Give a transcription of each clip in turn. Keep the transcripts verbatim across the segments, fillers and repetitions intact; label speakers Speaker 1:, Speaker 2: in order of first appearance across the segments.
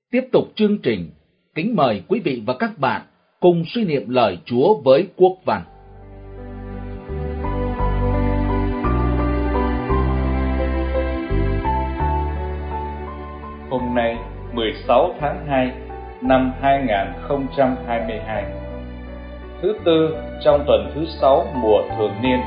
Speaker 1: Tiếp tục chương trình, kính mời quý vị và các bạn cùng suy niệm lời Chúa với Quốc Văn.
Speaker 2: Hôm nay mười sáu tháng hai năm hai nghìn không trăm hai mươi hai, thứ tư trong tuần thứ sáu mùa thường niên.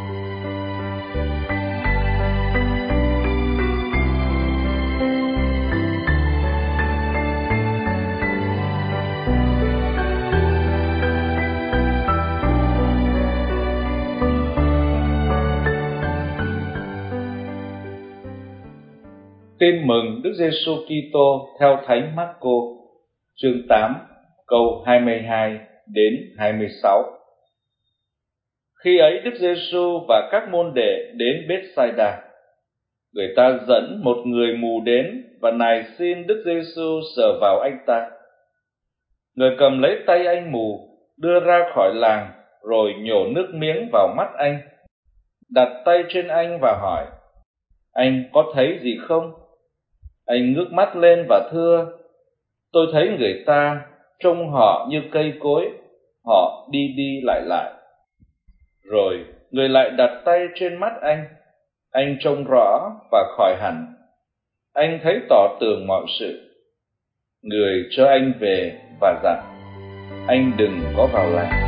Speaker 2: Tin mừng Đức Giêsu Kitô theo Thánh Mác-cô, chương tám, câu hai mươi hai đến hai mươi sáu. Khi ấy Đức Giêsu và các môn đệ đến Bethsaida. Người ta dẫn một người mù đến và nài xin Đức Giêsu sờ vào anh ta. Người cầm lấy tay anh mù, đưa ra khỏi làng, rồi nhổ nước miếng vào mắt anh, đặt tay trên anh và hỏi: "Anh có thấy gì không?" Anh ngước mắt lên và thưa: "Tôi thấy người ta, trông họ như cây cối, họ đi đi lại lại." Rồi người lại đặt tay trên mắt anh, anh trông rõ và khỏi hẳn. Anh thấy tỏ tường mọi sự. Người cho anh về và dặn: "Anh đừng có vào làng."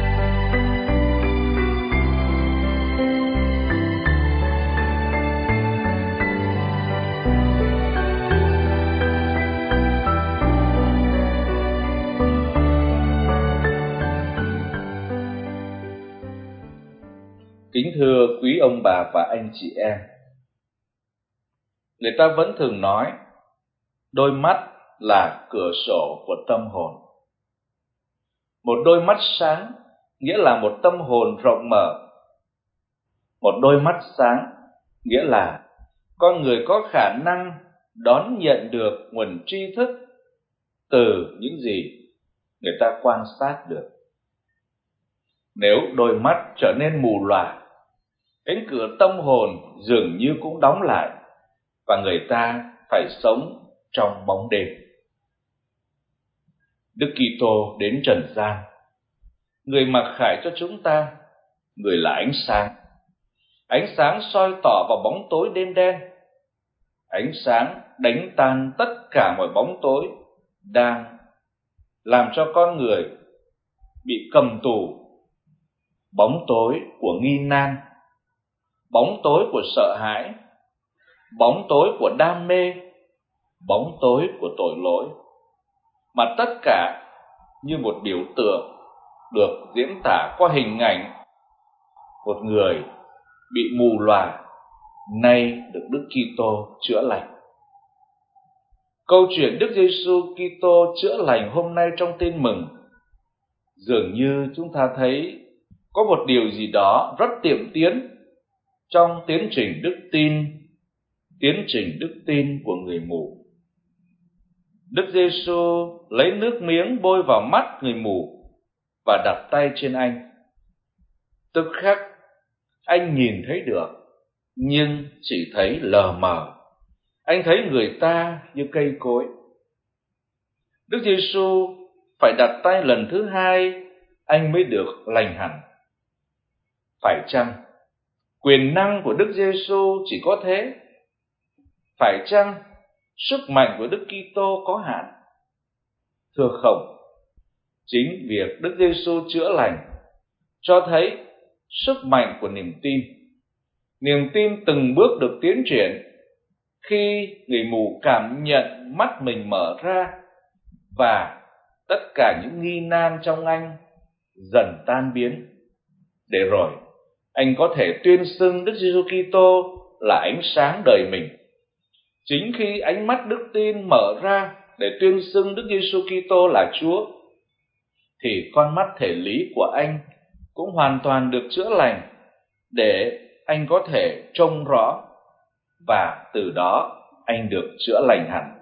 Speaker 2: Kính thưa quý ông bà và anh chị em, người ta vẫn thường nói đôi mắt là cửa sổ của tâm hồn. Một đôi mắt sáng nghĩa là một tâm hồn rộng mở. Một đôi mắt sáng nghĩa là con người có khả năng đón nhận được nguồn tri thức từ những gì người ta quan sát được. Nếu đôi mắt trở nên mù lòa, cánh cửa tâm hồn dường như cũng đóng lại và người ta phải sống trong bóng đêm. Đức Kitô đến trần gian, người mặc khải cho chúng ta, người là ánh sáng. Ánh sáng soi tỏ vào bóng tối đêm đen. Ánh sáng đánh tan tất cả mọi bóng tối đang làm cho con người bị cầm tù. Bóng tối của nghi nan, bóng tối của sợ hãi, bóng tối của đam mê, bóng tối của tội lỗi, mà tất cả như một biểu tượng được diễn tả qua hình ảnh một người bị mù lòa, nay được Đức Kitô chữa lành. Câu chuyện Đức Giêsu Kitô chữa lành hôm nay trong Tin mừng, dường như chúng ta thấy có một điều gì đó rất tiệm tiến trong tiến trình đức tin, tiến trình đức tin của người mù. Đức Giêsu lấy nước miếng bôi vào mắt người mù và đặt tay trên anh. Tức khắc anh nhìn thấy được, nhưng chỉ thấy lờ mờ. Anh thấy người ta như cây cối. Đức Giêsu phải đặt tay lần thứ hai, anh mới được lành hẳn. Phải chăng quyền năng của Đức Giêsu chỉ có thế? Phải chăng sức mạnh của Đức Kitô có hạn? Thưa không, chính việc Đức Giêsu chữa lành cho thấy sức mạnh của niềm tin. Niềm tin từng bước được tiến triển khi người mù cảm nhận mắt mình mở ra và tất cả những nghi nan trong anh dần tan biến, để rồi anh có thể tuyên xưng Đức Giêsu Kitô là ánh sáng đời mình. Chính khi ánh mắt đức tin mở ra để tuyên xưng Đức Giêsu Kitô là Chúa, thì con mắt thể lý của anh cũng hoàn toàn được chữa lành, để anh có thể trông rõ, và từ đó anh được chữa lành hẳn.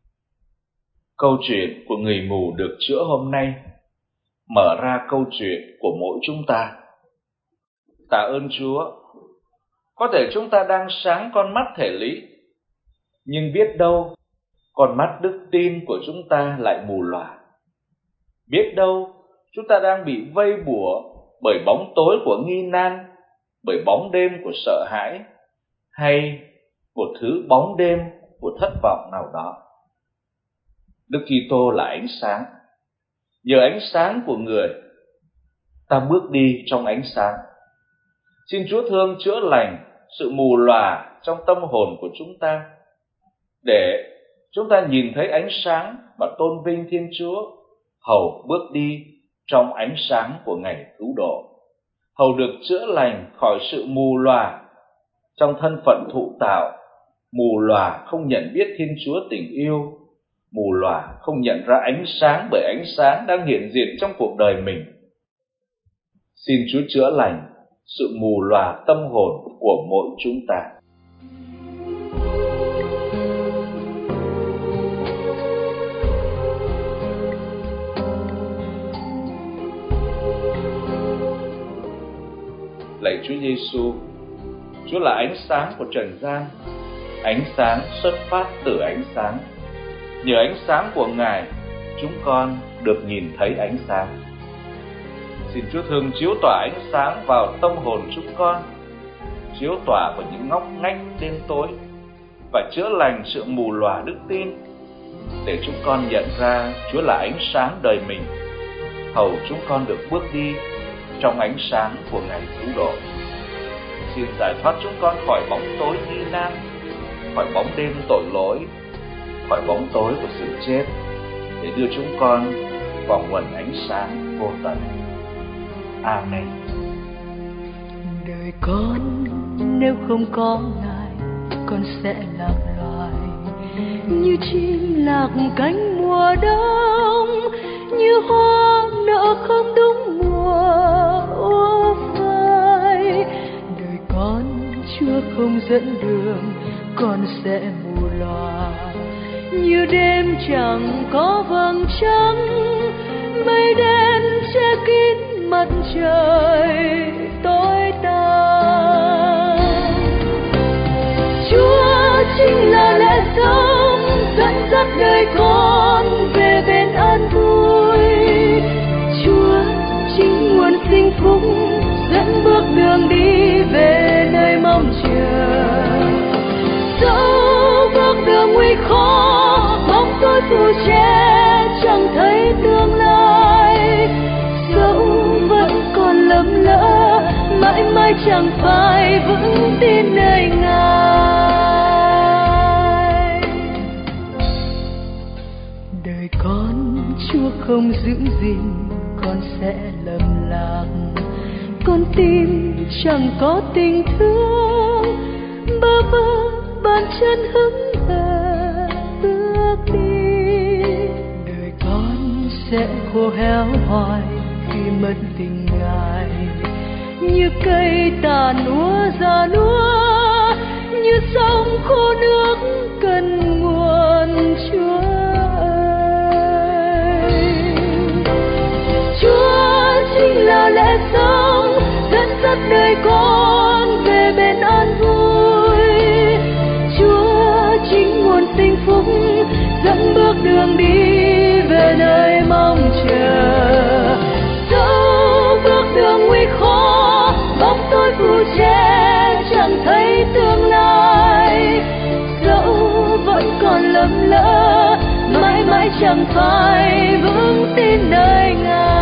Speaker 2: Câu chuyện của người mù được chữa hôm nay mở ra câu chuyện của mỗi chúng ta. Tạ ơn Chúa, có thể chúng ta đang sáng con mắt thể lý, nhưng biết đâu con mắt đức tin của chúng ta lại mù lòa. Biết đâu chúng ta đang bị vây bủa bởi bóng tối của nghi nan, bởi bóng đêm của sợ hãi, hay một thứ bóng đêm của thất vọng nào đó. Đức Kitô là ánh sáng. Nhờ ánh sáng của Người, ta bước đi trong ánh sáng. Xin Chúa thương chữa lành sự mù lòa trong tâm hồn của chúng ta, để chúng ta nhìn thấy ánh sáng và tôn vinh Thiên Chúa, hầu bước đi trong ánh sáng của ngày cứu độ, hầu được chữa lành khỏi sự mù lòa trong thân phận thụ tạo, mù lòa không nhận biết Thiên Chúa tình yêu, mù lòa không nhận ra ánh sáng bởi ánh sáng đang hiện diện trong cuộc đời mình. Xin Chúa chữa lành sự mù lòa tâm hồn của mỗi chúng ta. Lạy Chúa Giêsu, Chúa là ánh sáng của trần gian, ánh sáng xuất phát từ ánh sáng. Nhờ ánh sáng của Ngài, chúng con được nhìn thấy ánh sáng. Xin Chúa thương chiếu tỏa ánh sáng vào tâm hồn chúng con, chiếu tỏa vào những ngóc ngách đêm tối và chữa lành sự mù lòa đức tin, để chúng con nhận ra Chúa là ánh sáng đời mình, hầu chúng con được bước đi trong ánh sáng của ngày cứu độ. Xin giải thoát chúng con khỏi bóng tối nghi nan, khỏi bóng đêm tội lỗi, khỏi bóng tối của sự chết, để đưa chúng con vào nguồn ánh sáng vô tận. Amen.
Speaker 3: Đời con nếu không có Ngài, con sẽ lạc loài như chim lạc cánh mùa đông, như hoa nở không đúng mùa úa phai. Đời con Chúa không dẫn đường, con sẽ mù lòa như đêm chẳng có vầng trăng, mây đen che kín mặt trời tối tăm. Chúa chính là lẽ sống dẫn dắt đời con về bên an vui. Chúa chính nguồn sinh phúc dẫn bước đường đi về nơi mong chờ. Dẫu bước đường nguy khó, bóng tối phủ che chẳng thấy tương lai, dẫu vẫn còn lầm lỡ, mãi mãi chẳng phải vững tin nơi Ngài. Đời con Chúa không giữ gìn, con sẽ lầm lạc, con tim chẳng có tình thương, bơ vơ bàn chân hững hờ bước đi. Đời con sẽ khô héo hoài khi mất tình Ngài, như cây tàn úa già nua, như sông khô nước cần nguồn Chúa ơi. Chúa chính là lẽ sống dẫn dắt đời con về bên an vui. Chúa chính nguồn sinh phúc dẫn bước đường đi về nơi mong chờ. Dẫu bước đường nguy khó, bóng tối phủ che chẳng thấy tương lai, dẫu vẫn còn lầm lỡ, mãi mãi chẳng phải vững tin nơi Ngài.